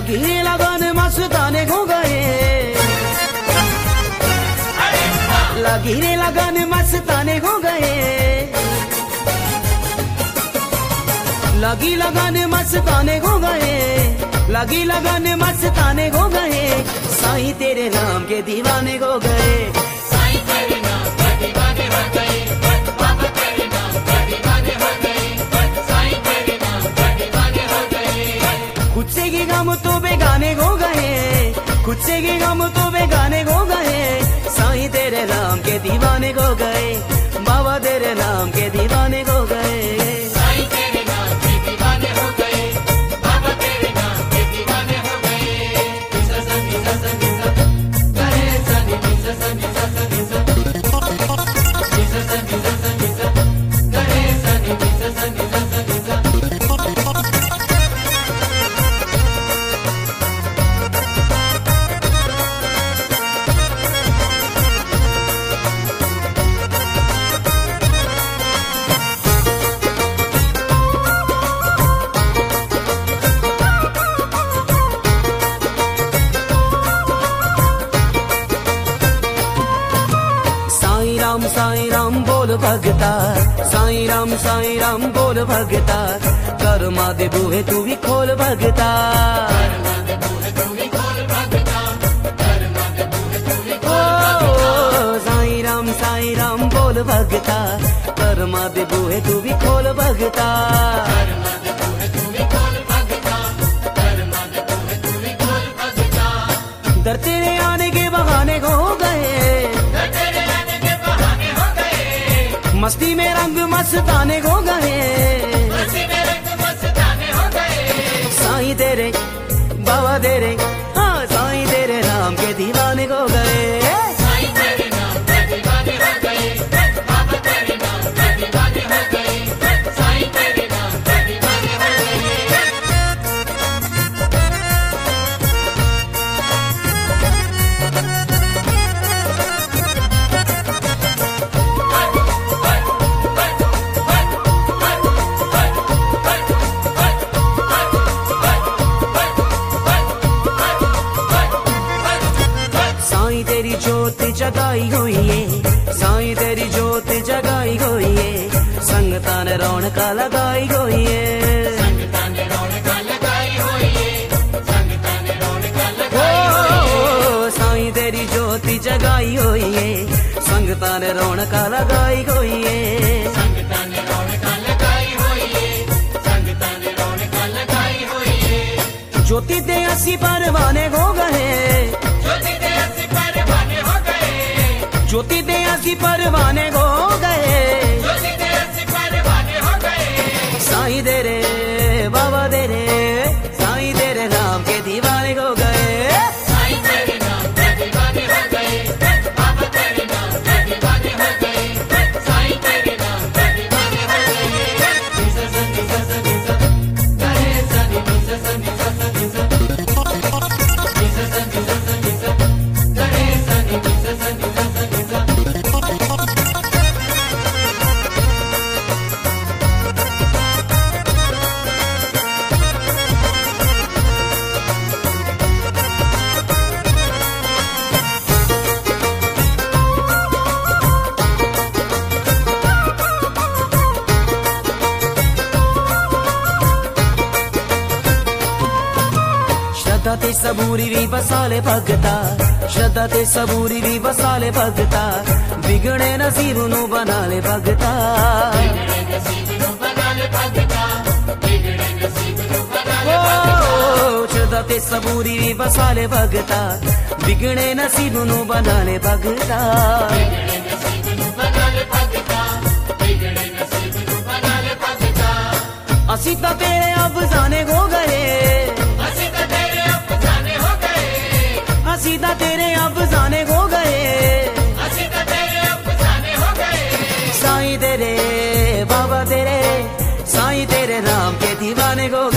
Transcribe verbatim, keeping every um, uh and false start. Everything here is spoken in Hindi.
लगी रे लगन मस्ताने हो गए, लगी रे लगन मस्ताने हो गए, लगी लगन मस्ताने हो गए, लगी लगन मस्ताने हो गए, साईं तेरे नाम के दीवाने हो गए, साईं तेरे नाम के दीवाने हो गए, बाबा तेरे नाम के दीवाने हो गए, साईं तेरे नाम के दीवाने हो गए। खुद से के गम तो बेगाने हो गए, खुद से के गम तो बेगाने हो गए, साईं तेरे नाम के दीवाने हो गए, बाबा तेरे नाम के दीवाने हो गए, साईं तेरे नाम के दीवाने हो गए, बाबा तेरे नाम के दीवाने हो गए। निसा सा निसा सा निसा करे सा निसा सा निसा सा निसा निसा सा निसा सा निसा करे सा निसा सा निसा सा निसा। राम साईं राम बोल भगता, साईं राम साईं राम बोल भगता, कर्मा दे बूहे तू भी खोल भगता, ओ साईं राम साईं राम बोल भगता, कर्मा दे बूहे तू भी खोल भगता, दर तेरे आने के बहाने हो गए, मस्ती में रंग मस्ताने हो गए, साईं तेरे बाबा तेरे, हाँ साईं तेरे नाम के दीवाने हो गए, साईं तेरे नाम के दीवाने हो गए, बाबा तेरे नाम के दीवाने हो गए, साईं तेरे नाम के दीवाने हो गए। साईं तेरी जोत जगाई हुई है, साईं तेरी जोत जगाई हुई है, संगतां ने रौनका लगाई हुई है, संगतां ने रौनका लगाई हुई है, संगतां ने रौनका लगाई हुई है, ओ साईं तेरी जोत जगाई हुई है, संगतां ने रौनका लगाई हुई है, संगतां ने रौनका लगाई हुई है, संगतां ने रौनका लगाई हुई है। ज्योति दे असी परवाने हो गए, ज्योति दे असी परवाने हो गए, ज्योति दे असी परवाने हो गए, ज्योति दे असी परवाने हो गए। साईं तेरे बाबा तेरे, साईं तेरे नाम के दीवाने हो गए, साईं तेरे नाम के दीवाने हो गए, बाबा तेरे नाम के दीवाने हो गए, साईं तेरे नाम के दीवाने हो गए। निसा सा निसा सा निसा करे सा निसा सा निसा सा निसा निसा सा निसा सा निसा करे सा निसा सा निसा सा निसा। श्रद्धा ते सबूरी भी बसाले भगता, श्रद्धा ते सबूरी भी बसाले भगता, बिगड़े नसीब नु बना ले भगता, ओ श्रद्धा ते सबूरी भी बसाले भगता, बिगड़े नसीब नु बना ले भगता, असी तो तेरे अब जाने हो गए, असी तो तेरे अफसाने हो गए, असी तो तेरे अब जाने हो गए, असी तो तेरे अफसाने हो गए। साईं तेरे बाबा तेरे, साईं तेरे नाम के दीवाने हो